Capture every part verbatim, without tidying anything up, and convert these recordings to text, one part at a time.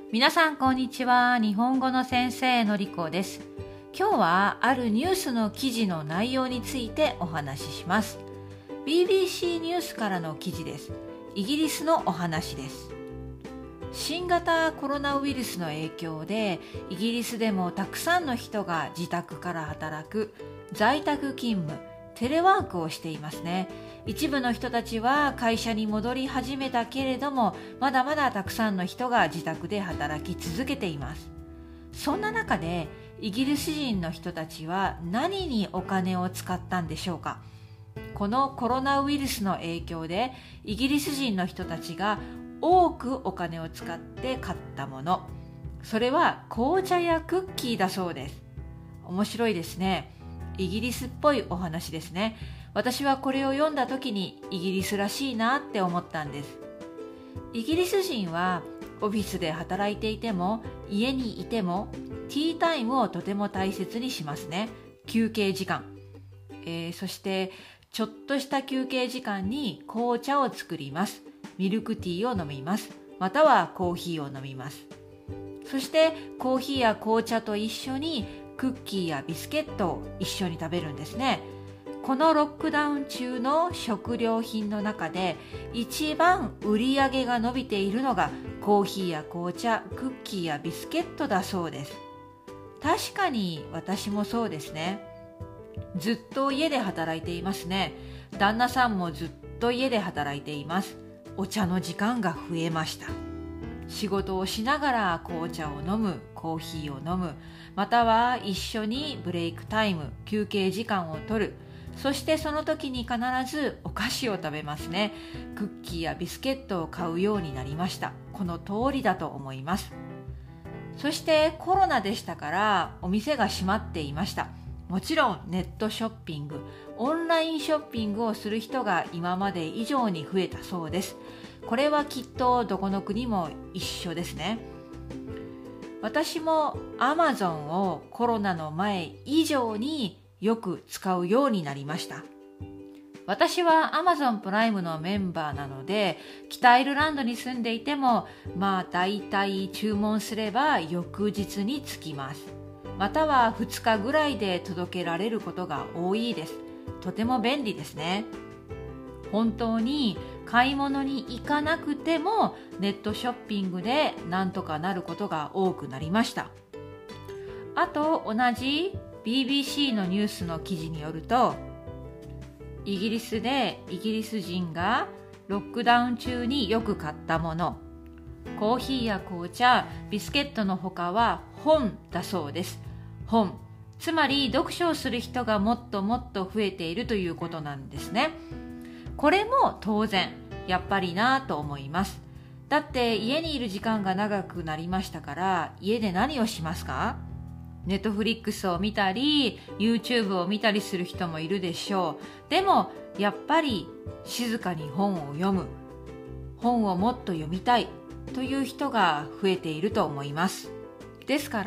皆さんこんにちは。日本語の先生のりこです。今日はあるニュースの記事の内容についてお話しします。 ビービーシー ニュースからの記事です。イギリスのお話です。新型コロナウイルスの影響でイギリスでもたくさんの人が自宅から働く在宅勤務、テレワークをしていますね。一部の人たちは会社に戻り始めたけれども、まだまだたくさんの人が自宅で働き続けています。そんな中でイギリス人の人たちは何にお金を使ったんでしょうか。このコロナウイルスの影響でイギリス人の人たちが多くお金を使って買ったもの、それは紅茶やクッキーだそうです。面白いですね。イギリスっぽいお話ですね。私はこれを読んだ時にイギリスらしいなって思ったんです。イギリス人はオフィスで働いていても家にいてもティータイムをとても大切にしますね。休憩時間、えー、そしてちょっとした休憩時間に紅茶を作ります。ミルクティーを飲みます。またはコーヒーを飲みます。そしてコーヒーや紅茶と一緒にクッキーやビスケットを一緒に食べるんですね。このロックダウン中の食料品の中で一番売り上げが伸びているのがコーヒーや紅茶、クッキーやビスケットだそうです。確かに私もそうですね。ずっと家で働いていますね。旦那さんもずっと家で働いています。お茶の時間が増えました。仕事をしながら紅茶を飲む、コーヒーを飲む、または一緒にブレイクタイム、休憩時間を取る。そしてその時に必ずお菓子を食べますね。クッキーやビスケットを買うようになりました。この通りだと思います。そしてコロナでしたからお店が閉まっていました。もちろんネットショッピング、オンラインショッピングをする人が今まで以上に増えたそうです。これはきっとどこの国も一緒ですね。私も Amazon をコロナの前以上によく使うようになりました。私は Amazon プライムのメンバーなので、北アイルランドに住んでいても、まあ大体注文すれば翌日に着きます。またはふつかぐらいで届けられることが多いです。とても便利ですね。本当に買い物に行かなくてもネットショッピングでなんとかなることが多くなりました。あと同じビービーシー のニュースの記事によると、イギリスでイギリス人がロックダウン中によく買ったもの、コーヒーや紅茶、ビスケットの他は本だそうです。本、つまり読書をする人がもっともっと増えているということなんですね。これも当然やっぱりなと思います。だって家にいる時間が長くなりましたから、家で何をしますか？ネットフリックスを見たり YouTube を見たりする人もいるでしょう。でもやっぱり静かに本を読む、本をもっと読みたいという人が増えていると思います。ですから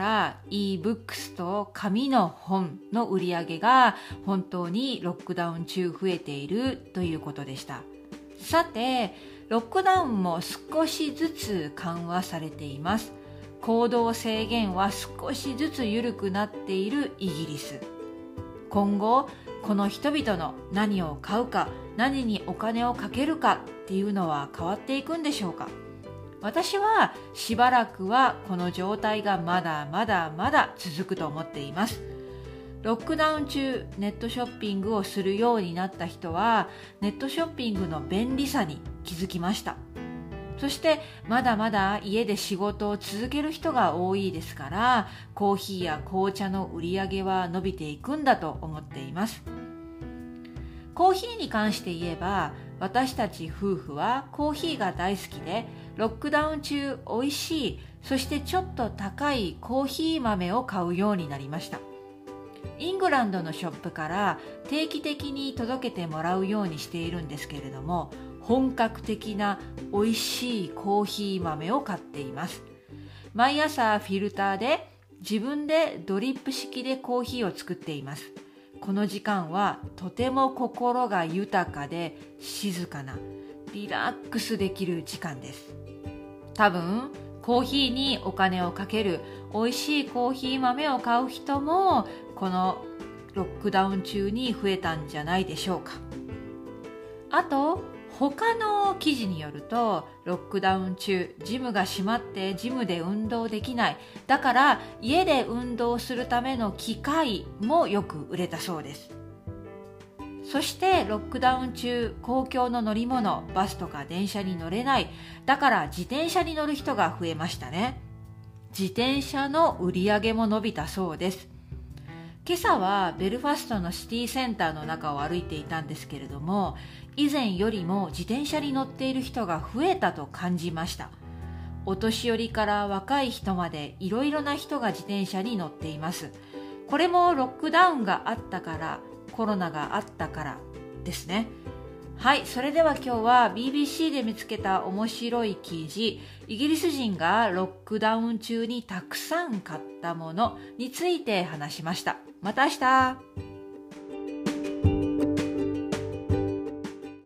e-books と紙の本の売り上げが本当にロックダウン中増えているということでした。さて、ロックダウンも少しずつ緩和されています。行動制限は少しずつ緩くなっているイギリス。今後この人々の何を買うか、何にお金をかけるかっていうのは変わっていくんでしょうか。私はしばらくはこの状態がまだまだまだ続くと思っています。ロックダウン中ネットショッピングをするようになった人はネットショッピングの便利さに気づきました。そしてまだまだ家で仕事を続ける人が多いですから、コーヒーや紅茶の売り上げは伸びていくんだと思っています。コーヒーに関して言えば、私たち夫婦はコーヒーが大好きで、ロックダウン中美味しい、そしてちょっと高いコーヒー豆を買うようになりました。イングランドのショップから定期的に届けてもらうようにしているんですけれども、本格的な美味しいコーヒー豆を買っています。毎朝フィルターで自分でドリップ式でコーヒーを作っています。この時間はとても心が豊かで静かな、リラックスできる時間です。多分コーヒーにお金をかける、美味しいコーヒー豆を買う人もこのロックダウン中に増えたんじゃないでしょうか。あと他の記事によると、ロックダウン中ジムが閉まってジムで運動できない、だから家で運動するための機械もよく売れたそうです。そしてロックダウン中、公共の乗り物、バスとか電車に乗れない、だから自転車に乗る人が増えましたね。自転車の売り上げも伸びたそうです。今朝はベルファストのシティセンターの中を歩いていたんですけれども、以前よりも自転車に乗っている人が増えたと感じました。お年寄りから若い人までいろいろな人が自転車に乗っています。これもロックダウンがあったから、コロナがあったからですね。はい、それでは今日は ビービーシー で見つけた面白い記事、イギリス人がロックダウン中にたくさん買ったものについて話しました。また明日。